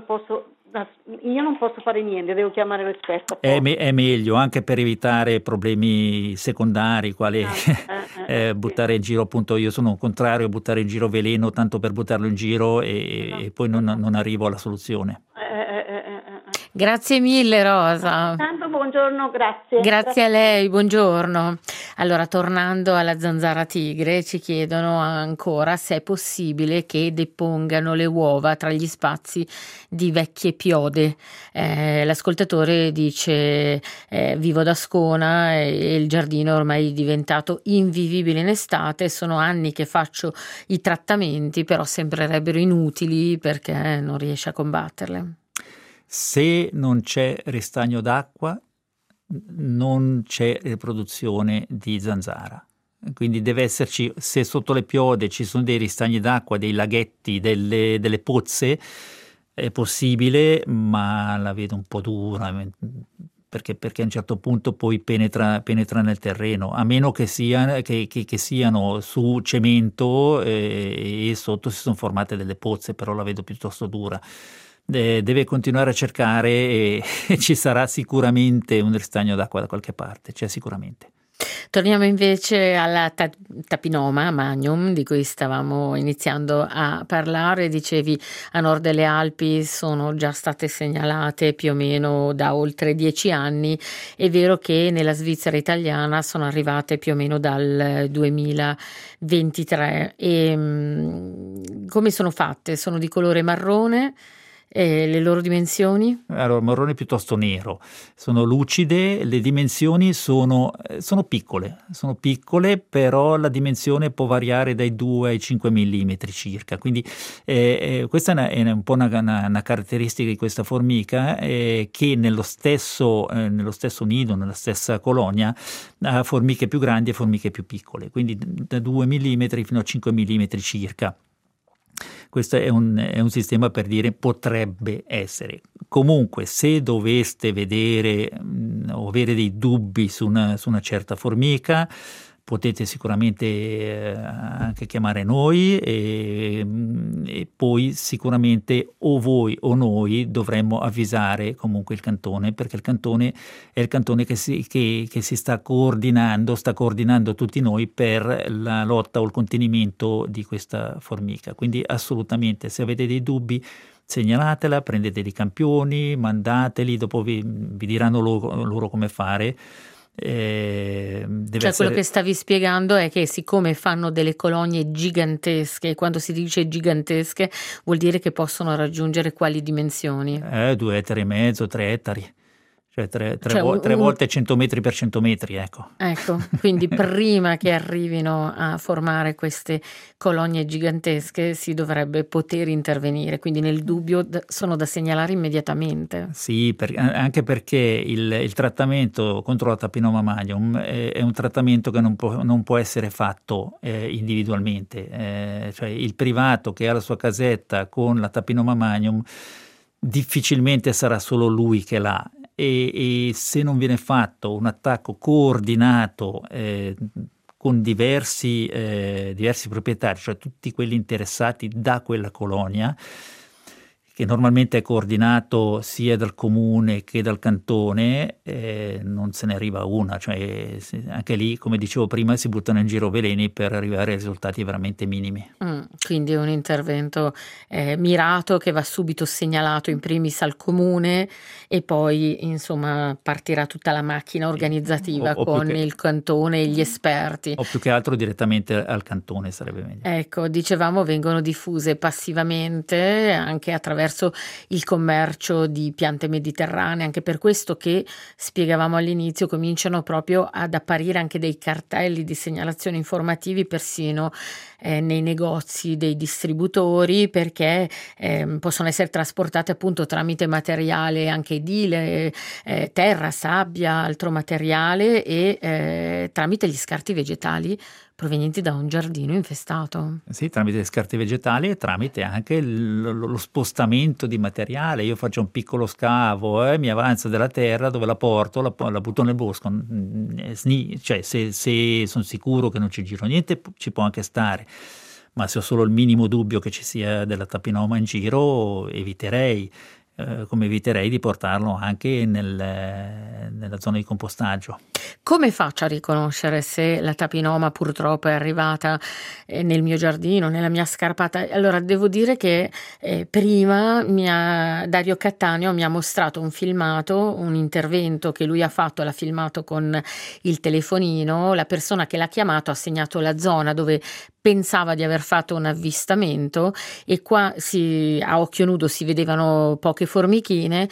io non posso fare niente, devo chiamare l'esperto. È meglio, anche per evitare problemi secondari, quali buttare in giro, appunto io sono contrario a buttare in giro veleno tanto per buttarlo in giro e poi non arrivo alla soluzione. Grazie mille Rosa. Tanto buongiorno, grazie. Grazie a lei, buongiorno. Allora, tornando alla zanzara tigre, ci chiedono ancora se è possibile che depongano le uova tra gli spazi di vecchie piode. L'ascoltatore dice vivo ad Ascona e il giardino è ormai diventato invivibile in estate, sono anni che faccio i trattamenti, però sembrerebbero inutili perché non riesce a combatterle. Se non c'è ristagno d'acqua, non c'è riproduzione di zanzara. Quindi deve esserci, se sotto le piode ci sono dei ristagni d'acqua, dei laghetti, delle pozze, è possibile, ma la vedo un po' dura, perché a un certo punto poi penetra nel terreno, a meno che siano su cemento e sotto si sono formate delle pozze, però la vedo piuttosto dura. Deve continuare a cercare e ci sarà sicuramente un ristagno d'acqua da qualche parte, c'è sicuramente. Torniamo invece alla Tapinoma magnum di cui stavamo iniziando a parlare. Dicevi, a nord delle Alpi sono già state segnalate più o meno da oltre 10 anni. È vero che nella Svizzera italiana sono arrivate più o meno dal 2023. E come sono fatte? Sono di colore marrone? Le loro dimensioni? Allora, marrone piuttosto nero, sono lucide, le dimensioni sono piccole, però la dimensione può variare dai 2 ai 5 mm circa, quindi questa è un po' una caratteristica di questa formica che nello stesso nido, nella stessa colonia, ha formiche più grandi e formiche più piccole, quindi da 2 mm fino a 5 mm circa. Questo è un sistema per dire potrebbe essere. Comunque, se doveste vedere o avere dei dubbi su una certa formica, potete sicuramente anche chiamare noi e poi sicuramente o voi o noi dovremmo avvisare comunque il cantone, perché il cantone è il cantone che si sta coordinando tutti noi per la lotta o il contenimento di questa formica. Quindi assolutamente, se avete dei dubbi, segnalatela, prendete dei campioni, mandateli, dopo vi diranno loro come fare. Quello che stavi spiegando è che siccome fanno delle colonie gigantesche, quando si dice gigantesche vuol dire che possono raggiungere quali dimensioni? 2,5 ettari, 3 ettari. Cioè tre volte 100 metri per 100 metri, ecco. Quindi prima che arrivino a formare queste colonie gigantesche si dovrebbe poter intervenire, quindi nel dubbio sono da segnalare immediatamente. Sì, anche perché il trattamento contro la Tapinoma magnum è un trattamento che non può essere fatto individualmente, cioè il privato che ha la sua casetta con la Tapinoma magnum difficilmente sarà solo lui che l'ha. E se non viene fatto un attacco coordinato con diversi proprietari, cioè tutti quelli interessati da quella colonia, che normalmente è coordinato sia dal comune che dal cantone, non se ne arriva a una, cioè anche lì, come dicevo prima, si buttano in giro veleni per arrivare a risultati veramente minimi. Quindi un intervento mirato che va subito segnalato in primis al comune e poi insomma partirà tutta la macchina organizzativa con il cantone e gli esperti. O più che altro direttamente al cantone sarebbe meglio. Ecco, dicevamo vengono diffuse passivamente anche attraverso il commercio di piante mediterranee, anche per questo che spiegavamo all'inizio cominciano proprio ad apparire anche dei cartelli di segnalazione informativi persino nei negozi dei distributori, perché possono essere trasportate appunto tramite materiale anche edile, terra, sabbia, altro materiale e tramite gli scarti vegetali provenienti da un giardino infestato. Sì, tramite scarti vegetali e tramite anche lo spostamento di materiale. Io faccio un piccolo scavo, mi avanzo della terra, dove la porto, la butto nel bosco. Cioè, se sono sicuro che non ci giro niente, ci può anche stare. Ma se ho solo il minimo dubbio che ci sia della tapinoma in giro, eviterei. Come eviterei di portarlo anche nella zona di compostaggio. Come faccio a riconoscere se la tapinoma purtroppo è arrivata nel mio giardino, nella mia scarpata? Allora devo dire che prima Dario Cattaneo mi ha mostrato un filmato, un intervento che lui ha fatto, l'ha filmato con il telefonino, la persona che l'ha chiamato ha segnato la zona dove pensava di aver fatto un avvistamento e qua a occhio nudo si vedevano poche formichine.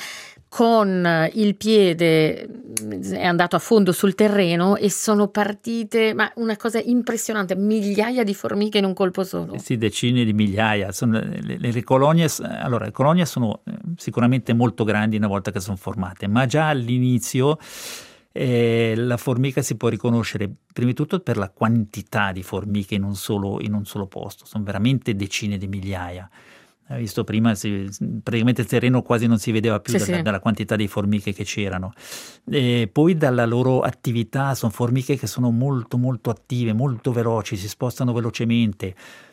Con il piede è andato a fondo sul terreno e sono partite, ma una cosa impressionante, migliaia di formiche in un colpo solo. Sì, decine di migliaia. Le colonie, allora, le colonie sono sicuramente molto grandi una volta che sono formate, ma già all'inizio la formica si può riconoscere prima di tutto per la quantità di formiche in un solo posto, sono veramente decine di migliaia. Hai visto prima, praticamente il terreno quasi non si vedeva più dalla quantità di formiche che c'erano. Poi dalla loro attività, sono formiche che sono molto molto attive, molto veloci, si spostano velocemente.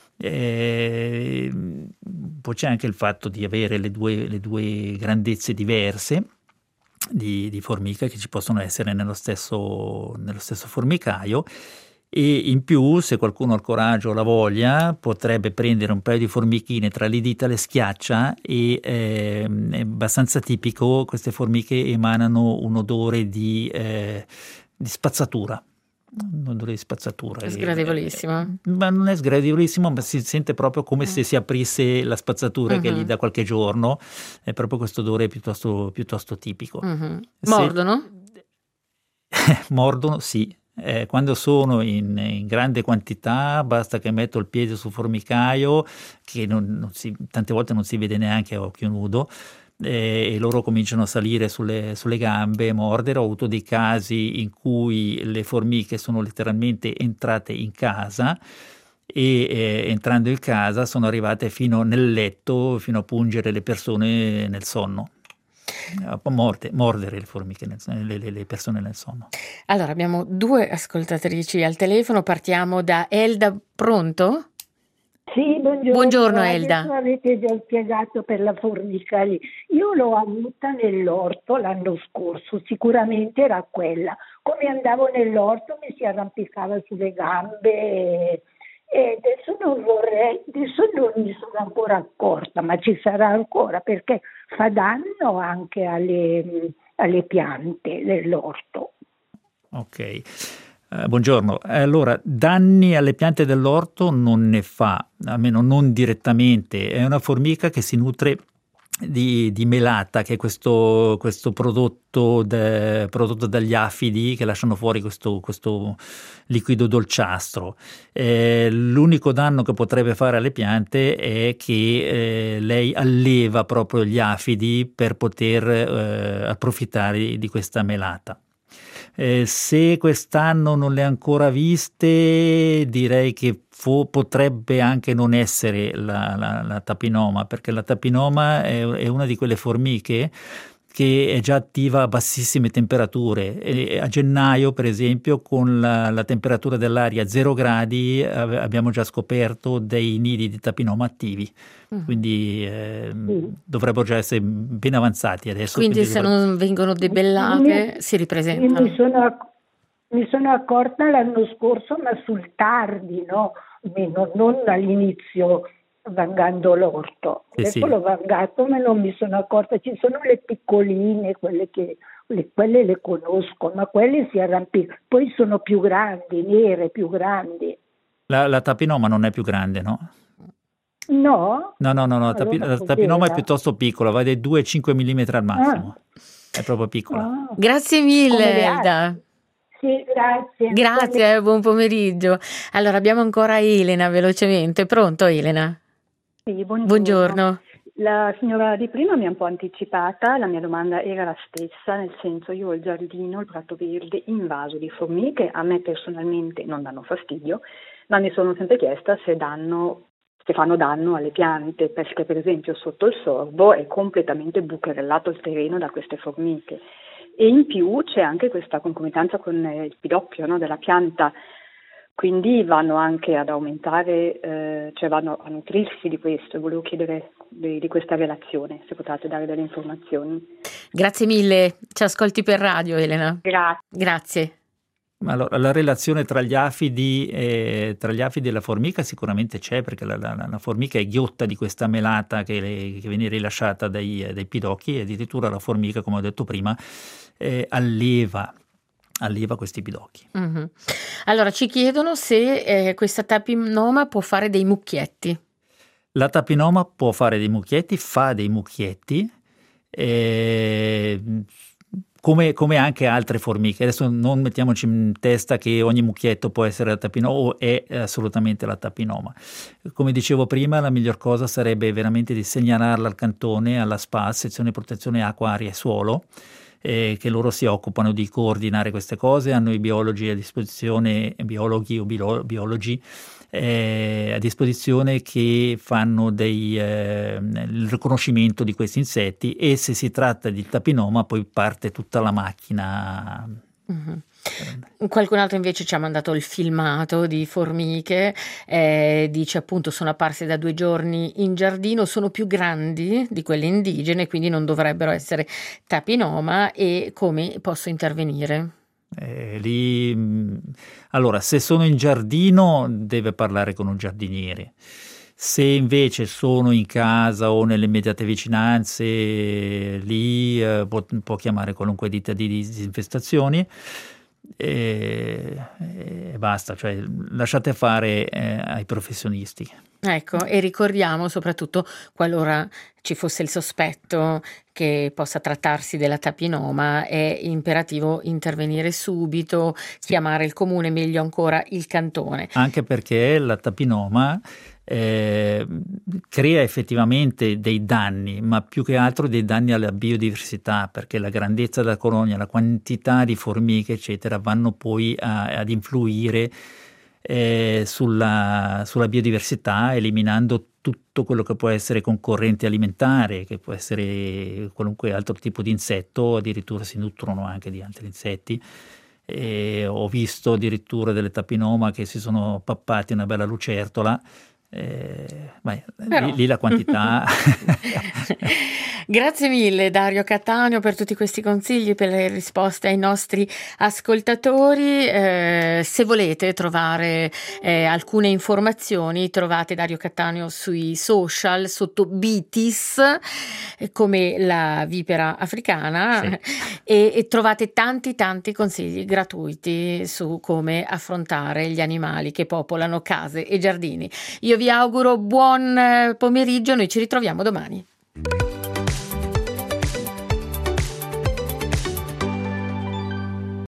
Poi c'è anche il fatto di avere le due grandezze diverse di formica che ci possono essere nello stesso formicaio. E in più, se qualcuno ha il coraggio o la voglia, potrebbe prendere un paio di formichine, tra le dita le schiaccia e è abbastanza tipico, queste formiche emanano un odore di spazzatura. Un odore di spazzatura. È sgradevolissimo. Ma non è sgradevolissimo, ma si sente proprio come se si aprisse la spazzatura che gli da qualche giorno. È proprio questo odore piuttosto tipico. Mordono? Mordono, sì. Quando sono in grande quantità basta che metto il piede sul formicaio, che tante volte non si vede neanche a occhio nudo, e loro cominciano a salire sulle gambe, mordere. Ho avuto dei casi in cui le formiche sono letteralmente entrate in casa e entrando in casa sono arrivate fino nel letto, fino a pungere le persone nel sonno. Mordere le formiche, le persone nel sonno. Allora abbiamo 2 ascoltatrici al telefono, partiamo da Elda. Pronto? Sì, buongiorno. Buongiorno Elda. Adesso avete già spiegato per la formica lì. Io l'ho avuta nell'orto l'anno scorso, sicuramente era quella. Come andavo nell'orto mi si arrampicava sulle gambe e adesso non mi sono ancora accorta, ma ci sarà ancora perché fa danno anche alle piante dell'orto. Ok. Buongiorno. Allora, danni alle piante dell'orto non ne fa, almeno non direttamente. È una formica che si nutre di melata, che è questo prodotto dagli afidi che lasciano fuori questo liquido dolciastro. L'unico danno che potrebbe fare alle piante è che lei alleva proprio gli afidi per poter approfittare di questa melata. Se quest'anno non le ha ancora viste, direi che potrebbe anche non essere la tapinoma, perché la tapinoma è una di quelle formiche che è già attiva a bassissime temperature. E a gennaio, per esempio, con la temperatura dell'aria a 0 gradi, abbiamo già scoperto dei nidi di tapinoma attivi. Quindi dovrebbero già essere ben avanzati adesso. Quindi se non vengono debellate si ripresentano. Mi sono accorta l'anno scorso, ma sul tardi, no? Non all'inizio vangando l'orto. Adesso l'ho vangato, ma non mi sono accorta. Ci sono le piccoline, quelle le conosco, ma quelle si arrampicano. Poi sono più grandi, nere, più grandi. La tapinoma non è più grande, no? No? No, la tapinoma è piuttosto piccola, va dai 2 ai 5 mm al massimo. È proprio piccola. Grazie mille, Elda. Sì, grazie. Grazie, buon pomeriggio. Allora abbiamo ancora Elena velocemente. Pronto, Elena? Sì, buongiorno. La signora di prima mi ha un po' anticipata, la mia domanda era la stessa, nel senso io ho il giardino, il prato verde invaso di formiche, a me personalmente non danno fastidio, ma mi sono sempre chiesta se fanno danno alle piante, perché per esempio sotto il sorbo è completamente bucherellato il terreno da queste formiche. E in più c'è anche questa concomitanza con il pidocchio, no, della pianta, quindi vanno anche ad aumentare, cioè vanno a nutrirsi di questo. Volevo chiedere di questa relazione, se potete dare delle informazioni. Grazie mille, ci ascolti per radio, Elena. Grazie. Allora, la relazione tra gli afidi e la formica sicuramente c'è, perché la formica è ghiotta di questa melata che viene rilasciata dai pidocchi, e addirittura la formica, come ho detto prima, alleva questi pidocchi. Mm-hmm. Allora ci chiedono se questa tapinoma può fare dei mucchietti. La tapinoma può fare dei mucchietti, fa dei mucchietti, come anche altre formiche. Adesso non mettiamoci in testa che ogni mucchietto può essere la tapinoma o è assolutamente la tapinoma. Come dicevo prima, la miglior cosa sarebbe veramente di segnalarla al cantone, alla SPA, sezione protezione acqua, aria e suolo, che loro si occupano di coordinare queste cose. Hanno i biologi a disposizione, biologhi o biologi a disposizione, che fanno il riconoscimento di questi insetti, e se si tratta di tapinoma poi parte tutta la macchina. Mm-hmm. Qualcun altro invece ci ha mandato il filmato di formiche, dice appunto sono apparse da 2 giorni in giardino, sono più grandi di quelle indigene, quindi non dovrebbero essere tapinoma. E come posso intervenire? Allora, se sono in giardino deve parlare con un giardiniere. Se invece sono in casa o nelle immediate vicinanze, lì può chiamare qualunque ditta di disinfestazioni e basta, cioè lasciate fare ai professionisti. Ecco, e ricordiamo soprattutto, qualora ci fosse il sospetto che possa trattarsi della tapinoma, è imperativo intervenire subito, chiamare il comune, meglio ancora il cantone. Anche perché la tapinoma crea effettivamente dei danni, ma più che altro dei danni alla biodiversità, perché la grandezza della colonia, la quantità di formiche eccetera vanno poi ad influire sulla biodiversità, eliminando tutto quello che può essere concorrente alimentare, che può essere qualunque altro tipo di insetto. Addirittura si nutrono anche di altri insetti. Ho visto addirittura delle tapinoma che si sono pappati una bella lucertola. Lì la quantità. Grazie mille Dario Cattaneo per tutti questi consigli, per le risposte ai nostri ascoltatori. Se volete trovare alcune informazioni, trovate Dario Cattaneo sui social sotto Bitis, come la vipera africana, sì. e trovate tanti consigli gratuiti su come affrontare gli animali che popolano case e giardini. Io vi auguro buon pomeriggio, noi ci ritroviamo domani.